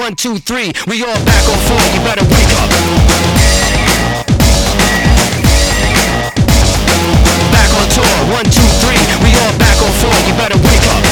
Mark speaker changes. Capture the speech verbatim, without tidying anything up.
Speaker 1: one, two, three, we all back on four, you better wake up. Back on tour, one, two, three, we all back on four, you better wake up.